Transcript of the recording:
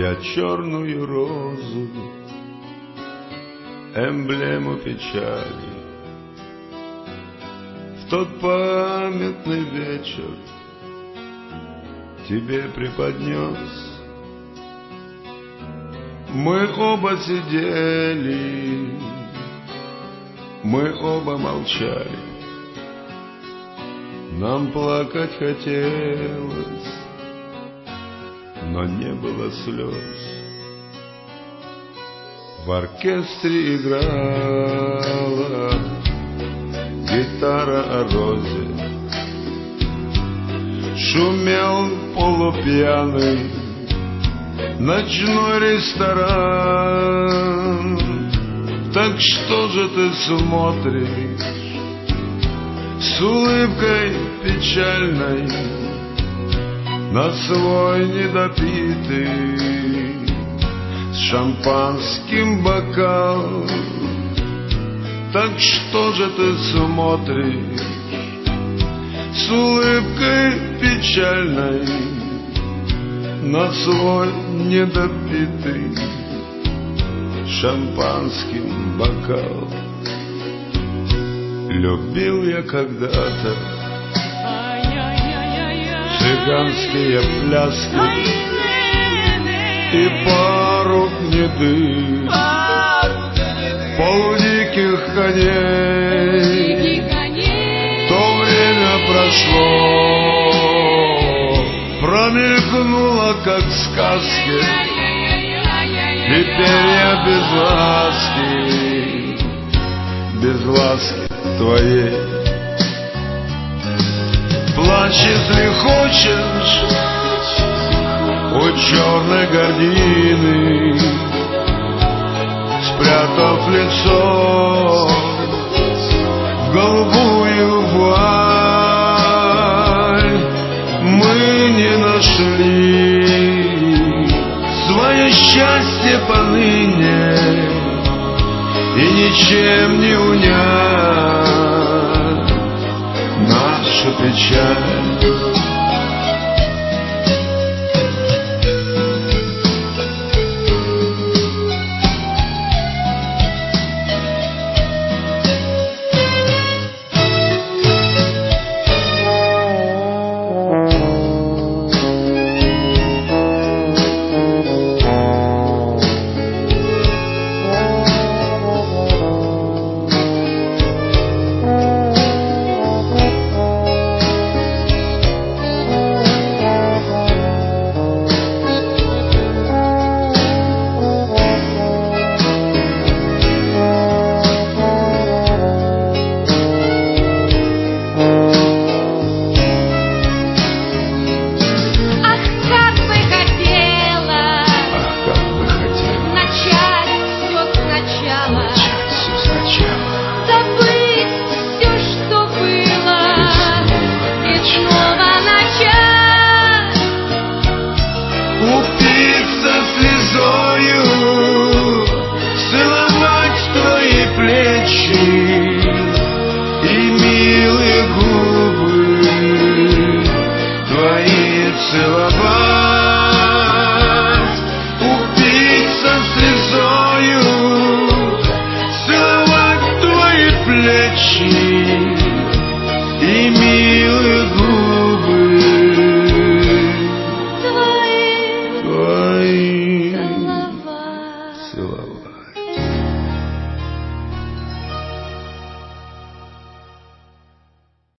я черную розу, эмблему печали. В тот памятный вечер тебе преподнес. Мы оба сидели, мы оба молчали. Нам плакать хотелось, но не было слез. В оркестре играла гитара о розе. Шумел полупьяный ночной ресторан. Так что же ты смотришь с улыбкой печальной на свой недопитый с шампанским бокал? Так что же ты смотришь с улыбкой печальной на свой недопитый шампанским бокал? Любил я когда-то цыганские пляски и пару гнедых полудиких коней. То время прошло, промелькнуло, как в сказке. Теперь я без ласки твоей. Плачь, если хочешь, у черной гардины, спрятав лицо в голубую вуаль. Мы не нашли свое счастье поныне, и ничем не унять нашу печаль. Целовать, упиться слезою, целовать твои плечи и